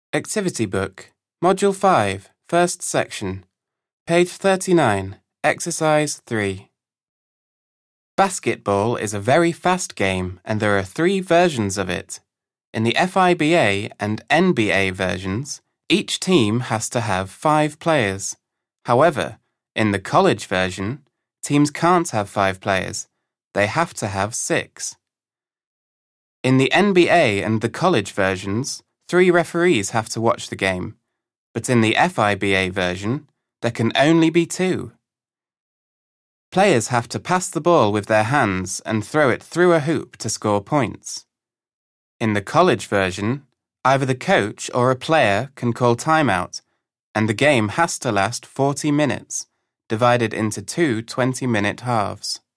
Activity Book, Module 5, First Section, page 39, Exercise 3. Basketball is a very fast game and there are 3 versions of it. In the FIBA and NBA versions, each team has to have 5 players. However, in the college version, teams can't have 5 players. They have to have 6. In the NBA and the college versions, 3 referees have to watch the game, but in the FIBA version, there can only be 2. Players have to pass the ball with their hands and throw it through a hoop to score points. In the college version, either the coach or a player can call timeout, and the game has to last 40 minutes, divided into 2 20-minute halves.